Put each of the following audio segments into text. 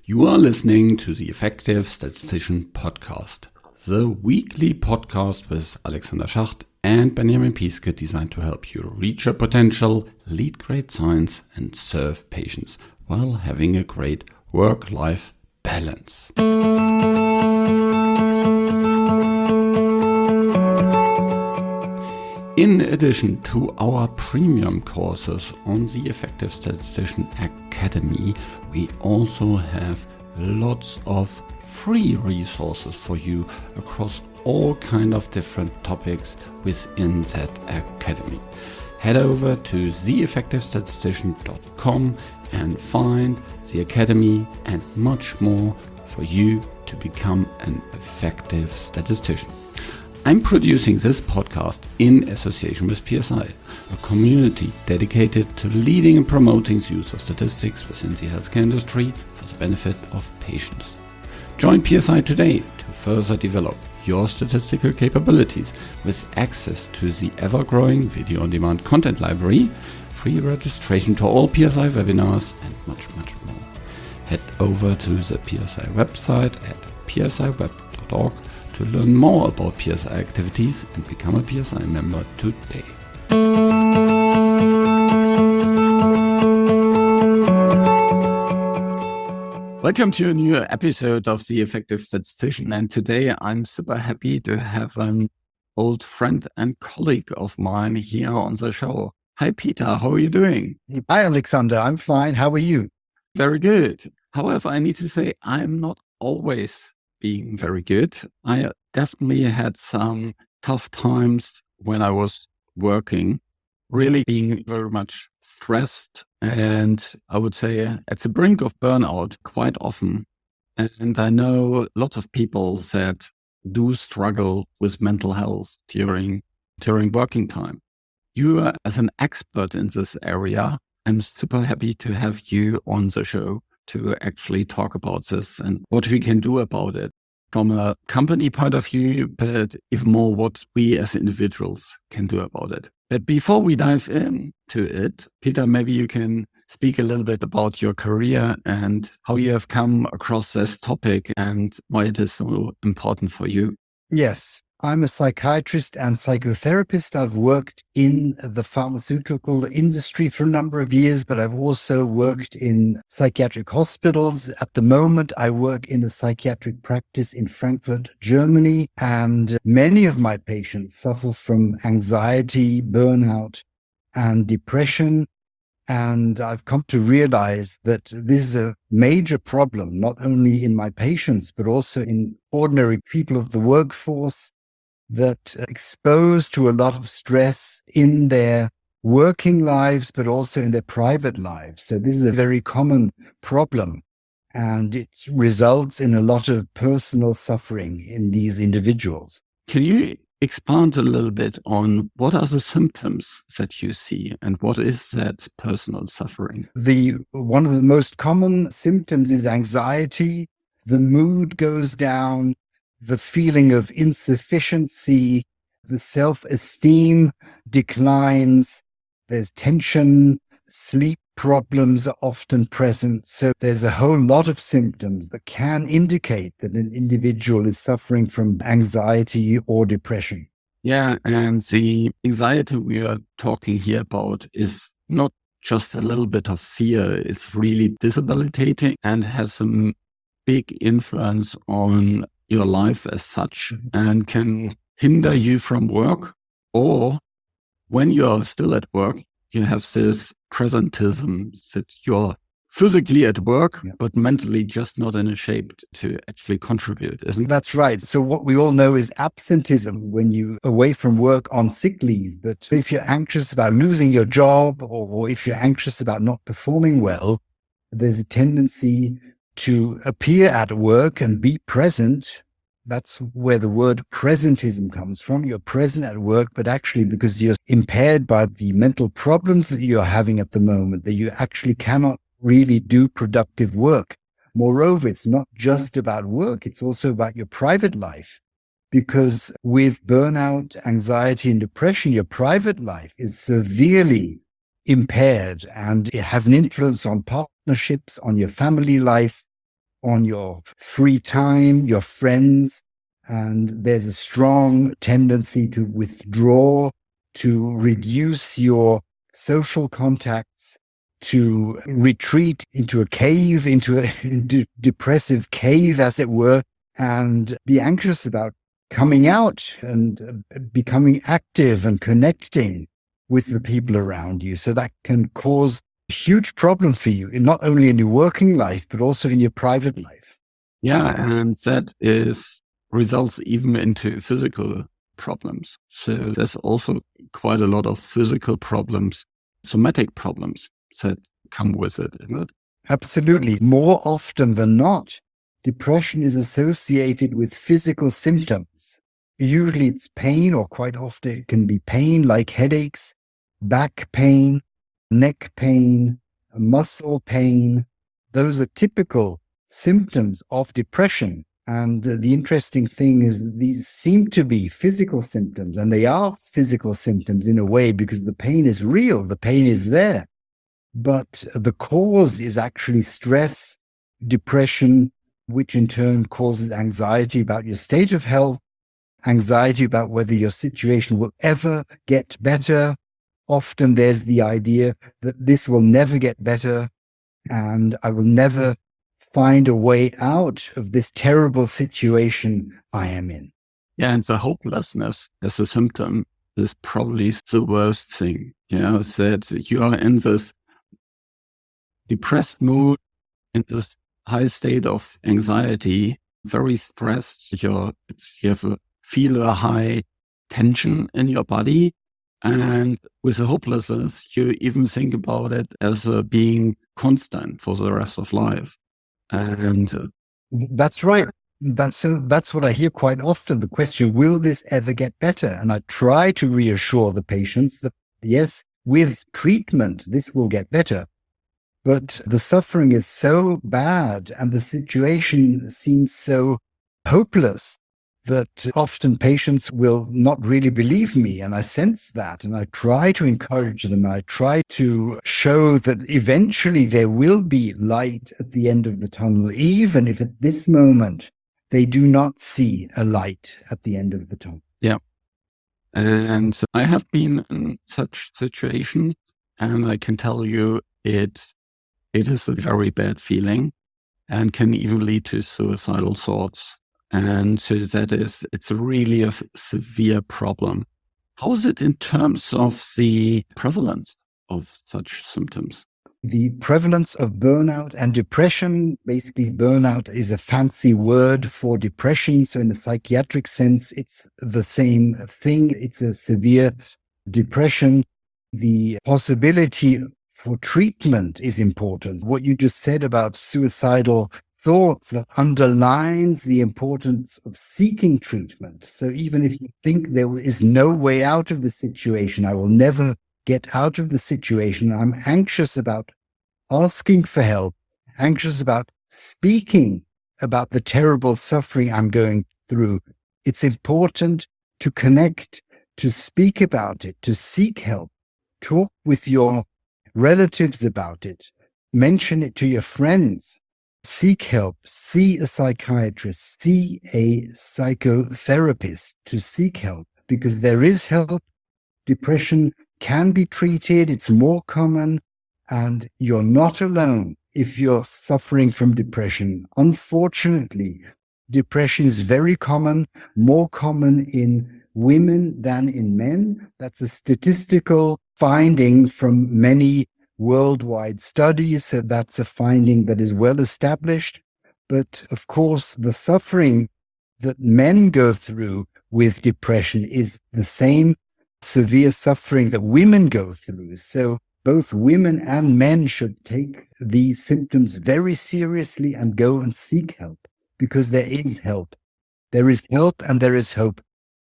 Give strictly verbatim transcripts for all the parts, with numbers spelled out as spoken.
You are listening to the Effective Statistician Podcast, the weekly podcast with Alexander Schacht and Benjamin Piske designed to help you reach your potential, lead great science, and serve patients while having a great work-life balance. In addition to our premium courses on the Effective Statistician Academy, we also have lots of free resources for you across all kind of different topics within that academy. Head over to the effective statistician dot com and find the academy and much more for you to become an effective statistician. I'm producing this podcast in association with P S I, a community dedicated to leading and promoting the use of statistics within the healthcare industry for the benefit of patients. Join P S I today to further develop your statistical capabilities with access to the ever-growing video-on-demand content library, free registration to all P S I webinars, and much, much more. Head over to the P S I website at p s i web dot org to learn more about P S I activities and become a P S I member today. Welcome to a new episode of The Effective Statistician, and today I'm super happy to have an old friend and colleague of mine here on the show. Hi Peter, how are you doing? Hi Alexander, I'm fine. How are you? Very good. However, I need to say I'm not always being very good. I definitely had some tough times when I was working, really being very much stressed, and I would say at the brink of burnout quite often. And I know lots of people that do struggle with mental health during during working time. You are, as an expert in this area, I'm super happy to have you on the show to actually talk about this and what we can do about it from a company point of view, but even more what we as individuals can do about it. But before we dive into it, Peter, maybe you can speak a little bit about your career and how you have come across this topic and why it is so important for you. Yes, I'm a psychiatrist and psychotherapist. I've worked in the pharmaceutical industry for a number of years, but I've also worked in psychiatric hospitals. At the moment, I work in a psychiatric practice in Frankfurt, Germany, and many of my patients suffer from anxiety, burnout, and depression. And I've come to realize that this is a major problem, not only in my patients, but also in ordinary people of the workforce that are exposed to a lot of stress in their working lives, but also in their private lives. So this is a very common problem, and it results in a lot of personal suffering in these individuals. Can you expand a little bit on what are the symptoms that you see and what is that personal suffering? The one of the most common symptoms is anxiety. The mood goes down, the feeling of insufficiency, the self-esteem declines, there's tension, sleep problems are often present. So there's a whole lot of symptoms that can indicate that an individual is suffering from anxiety or depression. Yeah, and the anxiety we are talking here about is not just a little bit of fear. It's really debilitating and has some big influence on your life as such and can hinder you from work, or when you're still at work, you have this presentism that you're physically at work, yeah, but mentally just not in a shape to actually contribute, isn't it? That's right. So what we all know is absenteeism when you're away from work on sick leave. But if you're anxious about losing your job, or if you're anxious about not performing well, there's a tendency to appear at work and be present. That's where the word presentism comes from. You're present at work, but actually because you're impaired by the mental problems that you're having at the moment, that you actually cannot really do productive work. Moreover, it's not just about work, it's also about your private life. Because with burnout, anxiety, and depression, your private life is severely impaired, and it has an influence on partnerships, on your family life, on your free time, your friends, and there's a strong tendency to withdraw, to reduce your social contacts, to retreat into a cave, into a into depressive cave, as it were, and be anxious about coming out and becoming active and connecting with the people around you. So that can cause a huge problem for you, in not only in your working life, but also in your private life. Yeah, and that is results even into physical problems. So there's also quite a lot of physical problems, somatic problems that come with it, isn't it? Absolutely. More often than not, depression is associated with physical symptoms. Usually it's pain, or quite often it can be pain like headaches, back pain, neck pain, muscle pain. Those are typical symptoms of depression. And uh, the interesting thing is that these seem to be physical symptoms, and they are physical symptoms in a way because the pain is real, the pain is there. But the cause is actually stress, depression, which in turn causes anxiety about your state of health, anxiety about whether your situation will ever get better. Often there's the idea that this will never get better and I will never find a way out of this terrible situation I am in. Yeah, and the hopelessness as a symptom is probably the worst thing. Yeah, that you are in this depressed mood, in this high state of anxiety, very stressed. You're, it's, you have a, feel a high tension in your body. And with the hopelessness, you even think about it as a being constant for the rest of life. And uh, that's right. That's uh, that's what I hear quite often. The question, will this ever get better? And I try to reassure the patients that yes, with treatment, this will get better. But the suffering is so bad and the situation seems so hopeless that often patients will not really believe me. And I sense that. And I try to encourage them. I try to show that eventually there will be light at the end of the tunnel, even if at this moment they do not see a light at the end of the tunnel. Yeah. And I have been in such situation, and I can tell you it's, it is a very bad feeling and can even lead to suicidal thoughts. And so that is, it's really a severe problem. How is it in terms of the prevalence of such symptoms? The prevalence of burnout and depression, basically burnout is a fancy word for depression. So in the psychiatric sense, it's the same thing. It's a severe depression. The possibility for treatment is important. What you just said about suicidal thoughts, that underlines the importance of seeking treatment. So even if you think there is no way out of the situation, I will never get out of the situation, I'm anxious about asking for help, anxious about speaking about the terrible suffering I'm going through. It's important to connect, to speak about it, to seek help, talk with your relatives about it, mention it to your friends. Seek help, see a psychiatrist, see a psychotherapist to seek help, because there is help. Depression can be treated, it's more common, and you're not alone if you're suffering from depression. Unfortunately, depression is very common, more common in women than in men. That's a statistical finding from many worldwide studies. So that's a finding that is well established. But of course, the suffering that men go through with depression is the same severe suffering that women go through. So both women and men should take these symptoms very seriously and go and seek help, because there is help. There is help and there is hope.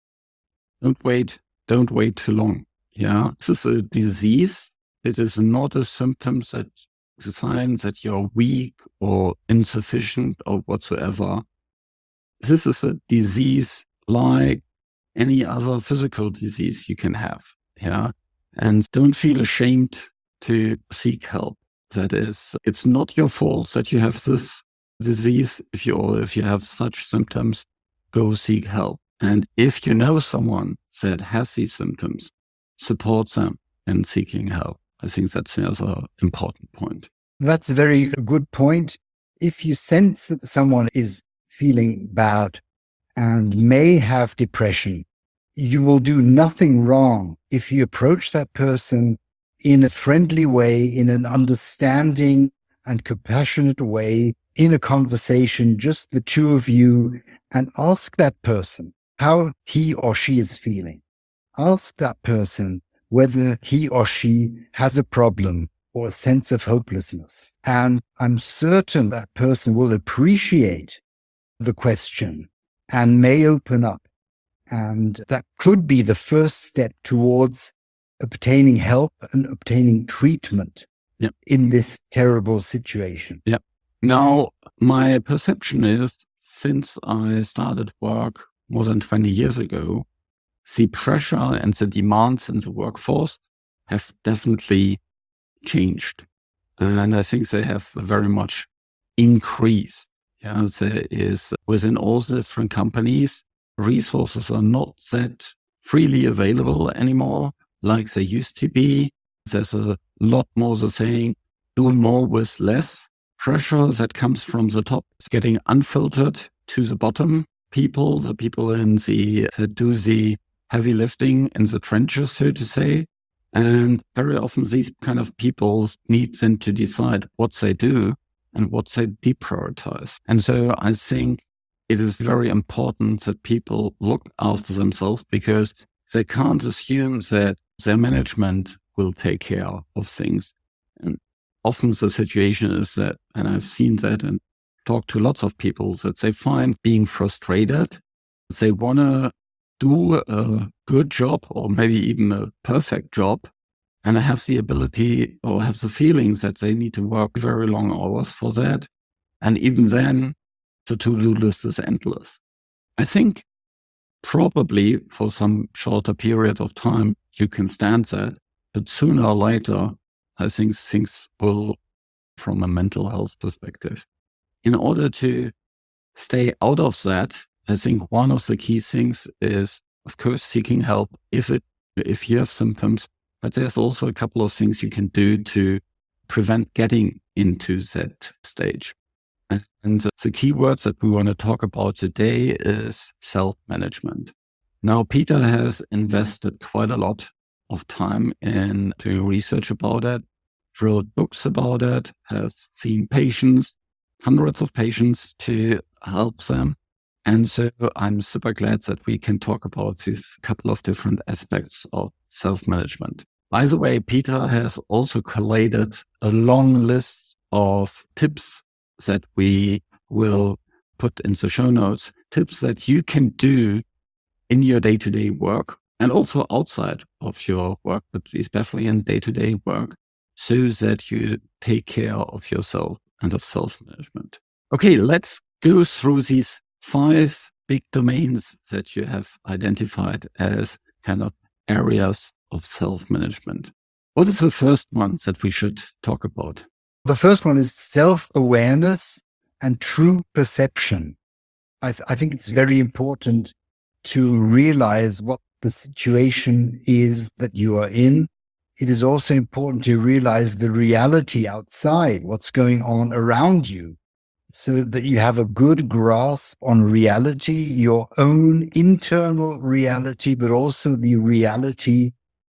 Don't wait. Don't wait too long. Yeah. This is a disease. It is not a symptom that it's a sign that you're weak or insufficient or whatsoever. This is a disease like any other physical disease you can have. Yeah. And don't feel ashamed to seek help. That is, it's not your fault that you have this disease, if you or if you have such symptoms, go seek help. And if you know someone that has these symptoms, support them in seeking help. I think that's another important point. That's a very good point. If you sense that someone is feeling bad and may have depression, you will do nothing wrong if you approach that person in a friendly way, in an understanding and compassionate way, in a conversation, just the two of you, and ask that person how he or she is feeling. Ask that person whether he or she has a problem or a sense of hopelessness. And I'm certain that person will appreciate the question and may open up. And that could be the first step towards obtaining help and obtaining treatment yep. in this terrible situation. Yep. Now, my perception is, since I started work more than twenty years ago, the pressure and the demands in the workforce have definitely changed. And I think they have very much increased. Yeah, there is, within all the different companies, resources are not that freely available anymore like they used to be. There's a lot more the saying, do more with less. Pressure that comes from the top is getting unfiltered to the bottom people, the people in the, that do the heavy lifting in the trenches, so to say. And very often these kind of people need then to decide what they do and what they deprioritize. And so I think it is very important that people look after themselves, because they can't assume that their management will take care of things. And often the situation is that, and I've seen that and talked to lots of people, that they find being frustrated. They want to do a good job or maybe even a perfect job, and have the ability or have the feelings that they need to work very long hours for that. And even then, the to-do list is endless. I think probably for some shorter period of time, you can stand that. But sooner or later, I think things will, from a mental health perspective. In order to stay out of that, I think one of the key things is, of course, seeking help if it if you have symptoms. But there's also a couple of things you can do to prevent getting into that stage. And the key words that we want to talk about today is self-management. Now, Peter has invested quite a lot of time in doing research about it, wrote books about it, has seen patients, hundreds of patients to help them. And so I'm super glad that we can talk about these couple of different aspects of self-management. By the way, Peter has also collated a long list of tips that we will put in the show notes, tips that you can do in your day-to-day work and also outside of your work, but especially in day-to-day work, so that you take care of yourself and of self-management. Okay, let's go through these five big domains that you have identified as kind of areas of self-management. What is the first one that we should talk about? The first one is self-awareness and true perception. I, th- I think it's very important to realize what the situation is that you are in. It is also important to realize the reality outside, what's going on around you, so that you have a good grasp on reality, your own internal reality, but also the reality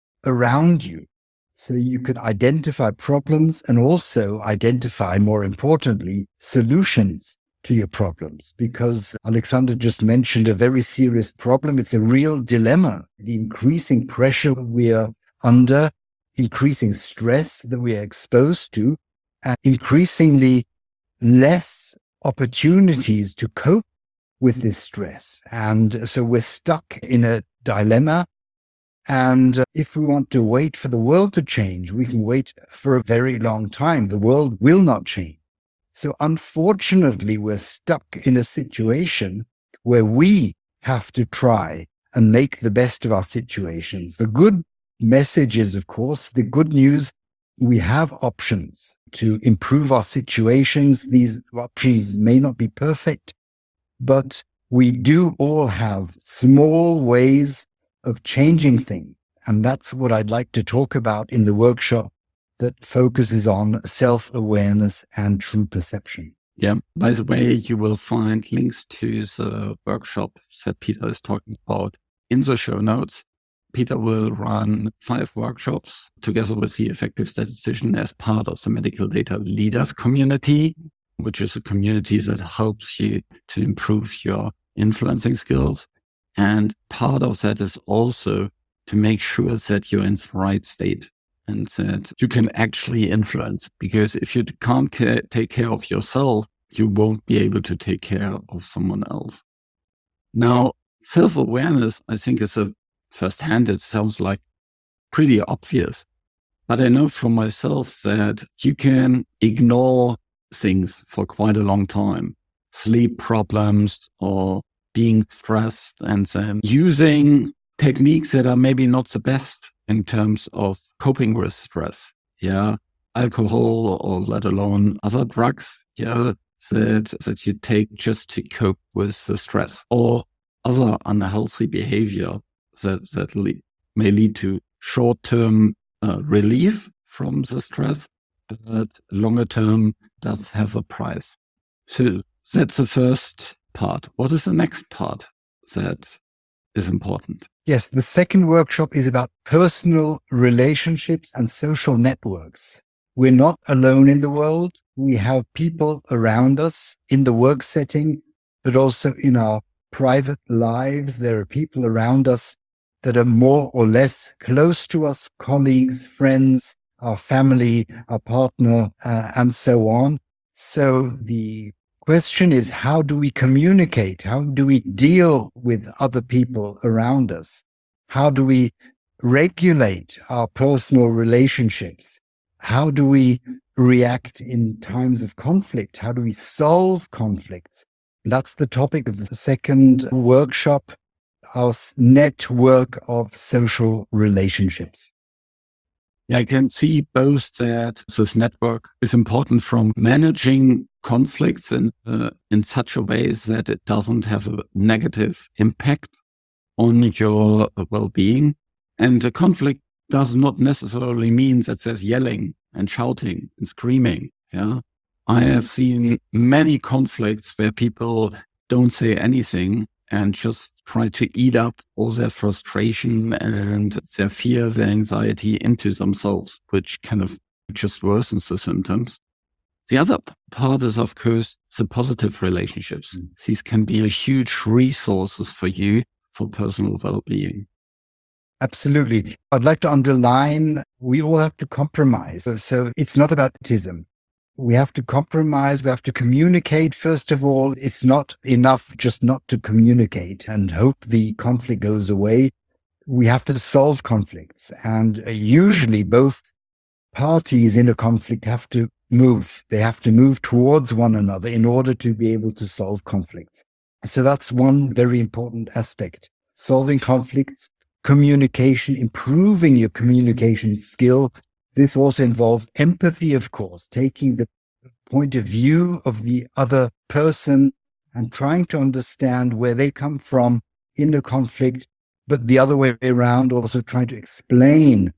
around you. So you can identify problems and also identify, more importantly, solutions to your problems. Because Alexander just mentioned a very serious problem. It's a real dilemma. The increasing pressure we are under, increasing stress that we are exposed to, and increasingly less opportunities to cope with this stress. And so we're stuck in a dilemma. And if we want to wait for the world to change, we can wait for a very long time. The world will not change. So unfortunately, we're stuck in a situation where we have to try and make the best of our situations. The good message is, of course, the good news, we have options. to improve our situations. These opportunities may not be perfect, but we do all have small ways of changing things. And that's what I'd like to talk about in the workshop that focuses on self-awareness and true perception. Yeah. By the way, you will find links to the workshop that Peter is talking about in the show notes. Peter will run five workshops together with the Effective Statistician as part of the Medical Data Leaders community, which is a community that helps you to improve your influencing skills. And part of that is also to make sure that you're in the right state and that you can actually influence. Because if you can't ca- take care of yourself, you won't be able to take care of someone else. Now, self-awareness, I think, is a firsthand, it sounds like pretty obvious. But I know from myself that you can ignore things for quite a long time. Sleep problems or being stressed, and then using techniques that are maybe not the best in terms of coping with stress. Yeah. Alcohol, or let alone other drugs. Yeah. That, that you take just to cope with the stress, or other unhealthy behavior that, that le- may lead to short-term uh, relief from the stress, but longer term does have a price. So that's the first part. What is the next part that is important? Yes, the second workshop is about personal relationships and social networks. We're not alone in the world. We have people around us in the work setting, but also in our private lives. There are people around us that are more or less close to us, colleagues, friends, our family, our partner, uh, and so on. So the question is, how do we communicate? How do we deal with other people around us? How do we regulate our personal relationships? How do we react in times of conflict? How do we solve conflicts? That's the topic of the second workshop, our network of social relationships. Yeah, I can see both that this network is important from managing conflicts in, uh, in such a way that it doesn't have a negative impact on your well-being. And a conflict does not necessarily mean that there's yelling and shouting and screaming. Yeah, I have seen many conflicts where people don't say anything and just try to eat up all their frustration and their fear, their anxiety into themselves, which kind of just worsens the symptoms. The other part is, of course, the positive relationships. Mm. These can be a huge resources for you for personal well-being. Absolutely. I'd like to underline, we all have to compromise. So, so it's not about autism. We have to compromise. We have to communicate. First of all, it's not enough just not to communicate and hope the conflict goes away. We have to solve conflicts. And usually both parties in a conflict have to move. They have to move towards one another in order to be able to solve conflicts. So that's one very important aspect. Solving conflicts, communication, improving your communication skill. This also involves empathy, of course, taking the point of view of the other person and trying to understand where they come from in the conflict, but the other way around, also trying to explain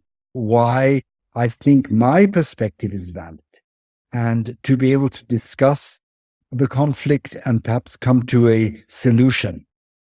why I think my perspective is valid, and to be able to discuss the conflict and perhaps come to a solution.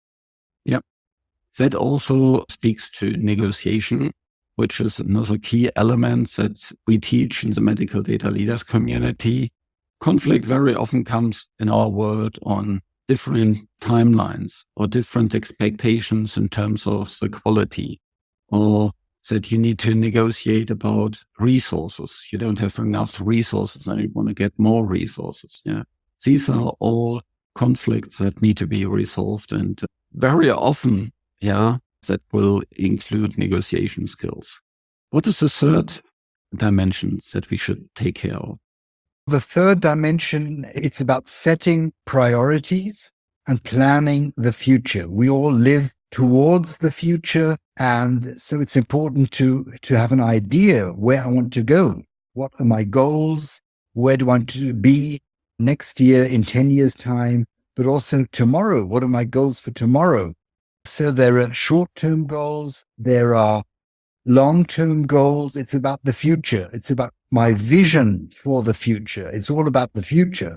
Yeah. That also speaks to negotiation, which is another key element that we teach in the Medical Data Leaders community. Conflict very often comes in our world on different timelines or different expectations in terms of the quality, or that you need to negotiate about resources. You don't have enough resources and you want to get more resources. Yeah. These are all conflicts that need to be resolved, and very often, yeah, that will include negotiation skills. What is the third dimension that we should take care of? The third dimension, it's about setting priorities and planning the future. We all live towards the future, and so it's important to, to have an idea where I want to go. What are my goals? where do I want to be next year, in ten years' time, but also tomorrow. What are my goals for tomorrow? So there are short-term goals. There are long-term goals. It's about the future. It's about my vision for the future. It's all about the future.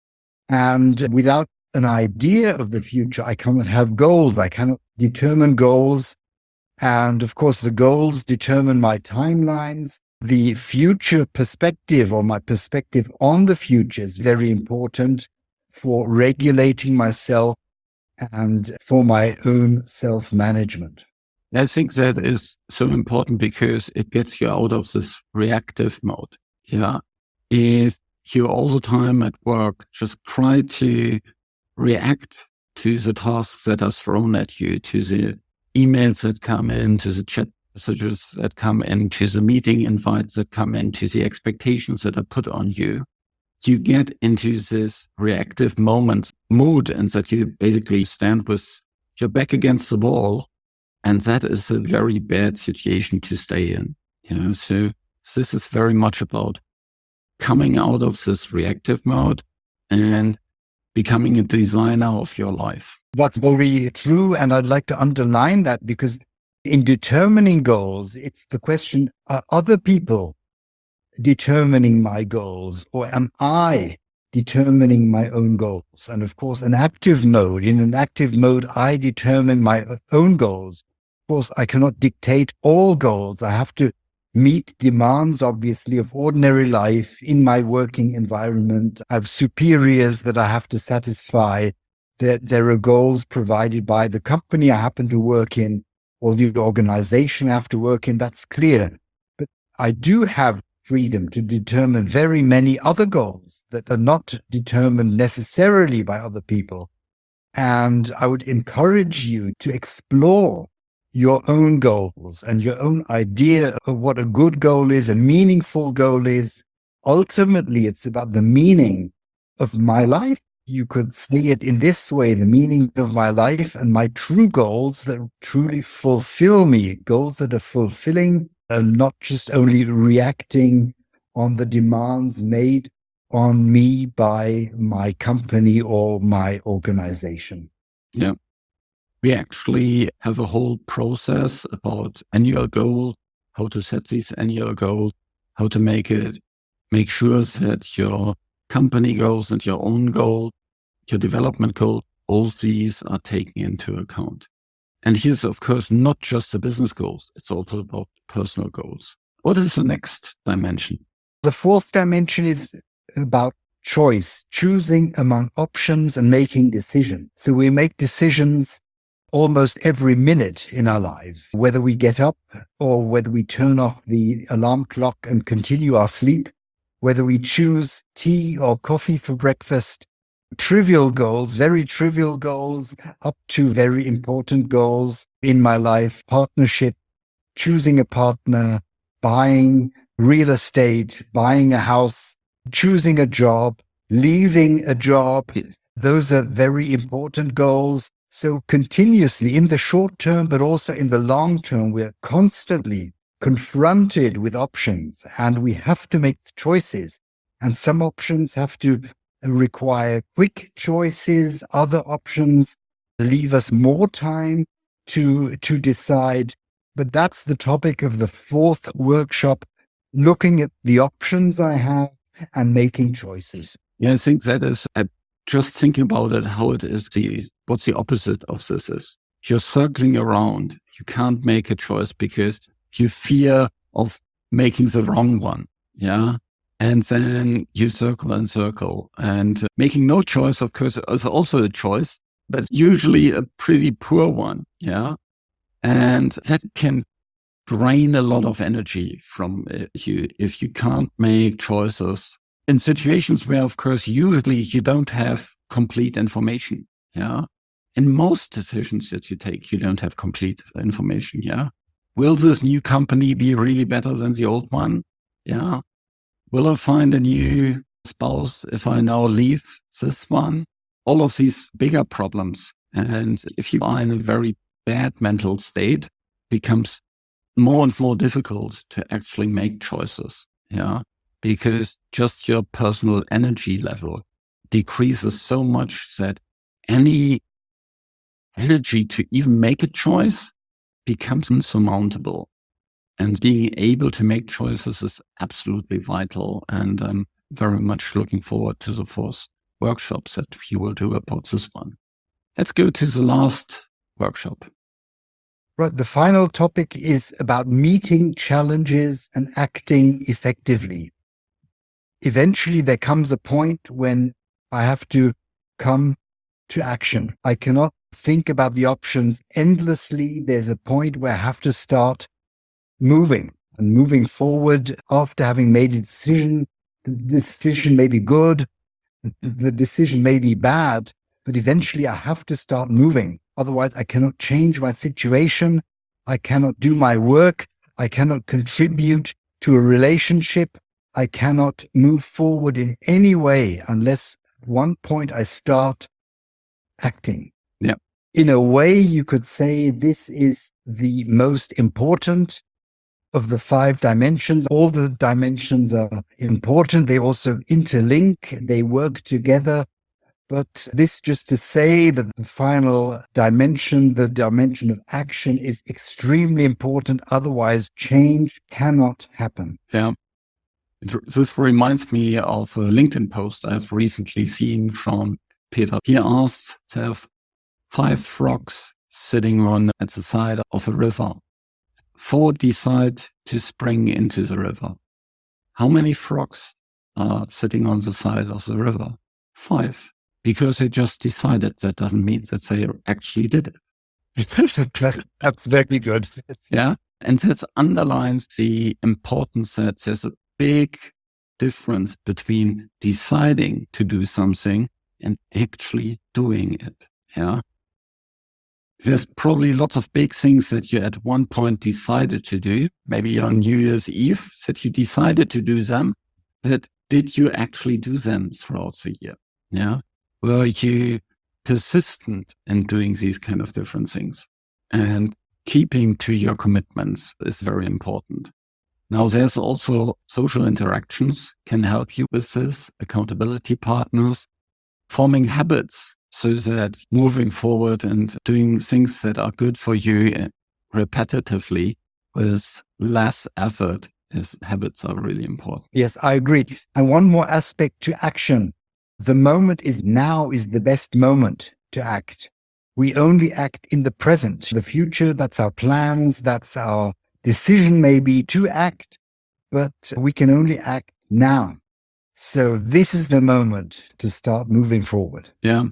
And without an idea of the future, I cannot have goals. I cannot determine goals. And of course, the goals determine my timelines. The future perspective, or my perspective on the future, is very important for regulating myself and for my own self-management. I think that is so important because it gets you out of this reactive mode. Yeah. If you all the time at work just try to react to the tasks that are thrown at you, to the emails that come in, to the chat messages that come in, to the meeting invites that come in, to the expectations that are put on you, you get into this reactive moment mood, and that you basically stand with your back against the wall. And that is a very bad situation to stay in. Yeah. So this is very much about coming out of this reactive mode and becoming a designer of your life. That's very true. And I'd like to underline that, because in determining goals, it's the question, are other people determining my goals, or am I determining my own goals? And of course, an active mode, in an active mode, I determine my own goals. Of course, I cannot dictate all goals. I have to meet demands, obviously, of ordinary life in my working environment. I have superiors that I have to satisfy. There, there are goals provided by the company I happen to work in, or the organization I have to work in. That's clear. But I do have freedom to determine very many other goals that are not determined necessarily by other people. And I would encourage you to explore your own goals and your own idea of what a good goal is, a meaningful goal is. Ultimately, it's about the meaning of my life. You could see it in this way, the meaning of my life and my true goals that truly fulfill me, goals that are fulfilling and not just only reacting on the demands made on me by my company or my organization. Yeah. We actually have a whole process about annual goal, how to set these annual goals, how to make it, make sure that your company goals and your own goal, your development goal, all these are taken into account. And here's, of course, not just the business goals. It's also about personal goals. What is the next dimension? The fourth dimension is about choice, choosing among options and making decisions. So we make decisions almost every minute in our lives, whether we get up or whether we turn off the alarm clock and continue our sleep, whether we choose tea or coffee for breakfast. Trivial goals, very trivial goals, up to very important goals in my life, partnership, choosing a partner, buying real estate, buying a house, choosing a job, leaving a job. Those are very important goals. So continuously in the short term, but also in the long term, we're constantly confronted with options and we have to make choices. And some options have to require quick choices. Other options leave us more time to, to decide. But that's the topic of the fourth workshop, looking at the options I have and making choices. Yeah, I think that is, I just thinking about it, how it is, the, what's the opposite of this is. You're circling around. You can't make a choice because you fear of making the wrong one. Yeah. And then you circle and circle, and making no choice, of course, is also a choice, but usually a pretty poor one. Yeah. And that can drain a lot of energy from you if you can't make choices in situations where, of course, usually you don't have complete information. Yeah. In most decisions that you take, you don't have complete information. Yeah. Will this new company be really better than the old one? Yeah. Will I find a new spouse if I now leave this one? All of these bigger problems. And if you are in a very bad mental state, it becomes more and more difficult to actually make choices. Yeah. because just your personal energy level decreases so much that any energy to even make a choice becomes insurmountable. And being able to make choices is absolutely vital. And I'm very much looking forward to the fourth workshops that we will do about this one. Let's go to the last workshop. Right. The final topic is about meeting challenges and acting effectively. Eventually, there comes a point when I have to come to action. I cannot think about the options endlessly. There's a point where I have to start moving and moving forward after having made a decision. The decision may be good, the decision may be bad, but eventually I have to start moving. Otherwise, I cannot change my situation. I cannot do my work. I cannot contribute to a relationship. I cannot move forward in any way unless at one point I start acting. Yeah. In a way, you could say this is the most important of the five dimensions. All the dimensions are important. They also interlink. They work together. But this just to say that the final dimension, the dimension of action, is extremely important. Otherwise, change cannot happen. Yeah. This reminds me of a LinkedIn post I've recently seen from Peter. He asks, there are five frogs sitting on at the side of a river. Four decide to spring into the river. How many frogs are sitting on the side of the river? Five. Because they just decided. That doesn't mean that they actually did it. That's very good. Yeah. And this underlines the importance that there's a big difference between deciding to do something and actually doing it. Yeah. There's probably lots of big things that you at one point decided to do, maybe on New Year's Eve, that you decided to do them, but did you actually do them throughout the year? Yeah. Were you persistent in doing these kind of different things? And keeping to your commitments is very important. Now, there's also social interactions can help you with this, accountability partners, forming habits so that moving forward and doing things that are good for you repetitively with less effort is habits are really important. Yes, I agree. And one more aspect to action. The moment is now is the best moment to act. We only act in the present. The future, that's our plans, that's our decision maybe to act, but we can only act now. So this is the moment to start moving forward. Yeah.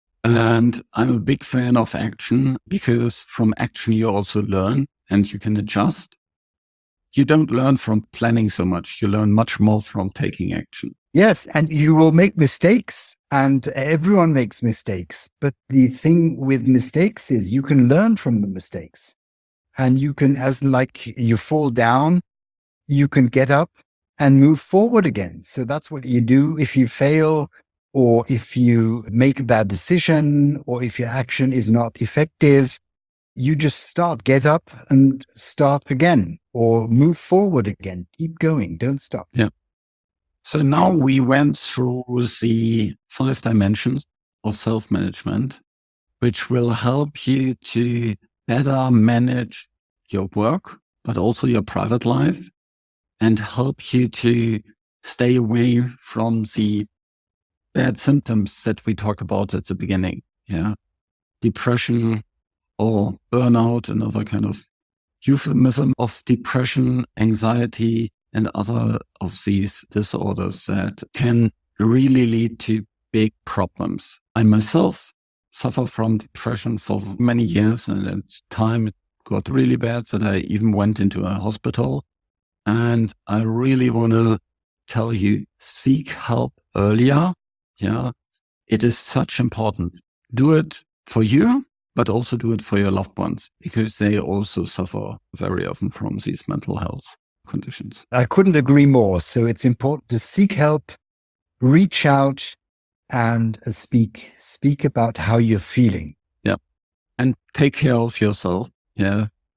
And I'm a big fan of action because from action you also learn and you can adjust. You don't learn from planning so much. You learn much more from taking action. Yes, and you will make mistakes, and everyone makes mistakes. But the thing with mistakes is you can learn from the mistakes. And you can, as like you fall down, you can get up and move forward again. So that's what you do if you fail, or if you make a bad decision, or if your action is not effective. You just start, get up and start again, or move forward again. Keep going, don't stop. Yeah. So now we went through the five dimensions of self-management, which will help you to better manage your work, but also your private life, and help you to stay away from the bad symptoms that we talked about at the beginning. Yeah. Depression or burnout, another kind of euphemism of depression, anxiety, and other of these disorders that can really lead to big problems. I myself suffer from depression for many years, and at time it got really bad that I even went into a hospital. And I really want to tell you, seek help earlier. Yeah, it is such important. Do it for you, but also do it for your loved ones, because they also suffer very often from these mental health conditions. I couldn't agree more. So it's important to seek help, reach out, and uh, speak, speak about how you're feeling. Yeah. And take care of yourself. Yeah.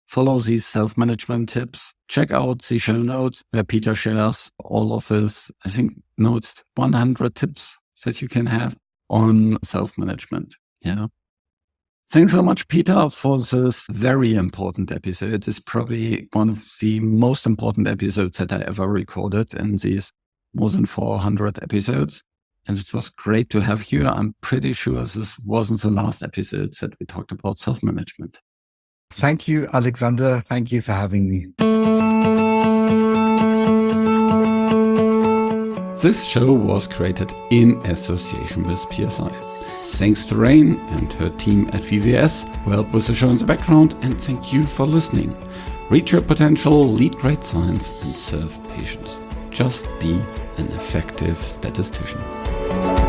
follow these self-management tips. Check out the show notes where Peter shares all of his, I think, no, it's one hundred tips that you can have on self-management. Yeah. Thanks so much, Peter, for this very important episode. It's probably one of the most important episodes that I ever recorded in these more than four hundred episodes. And it was great to have you. I'm pretty sure this wasn't the last episode that we talked about self-management. Thank you, Alexander. Thank you for having me. This show was created in association with P S I. Thanks to Rain and her team at V V S who helped with the show in the background, and thank you for listening. Reach your potential, lead great science, and serve patients. Just be an effective statistician.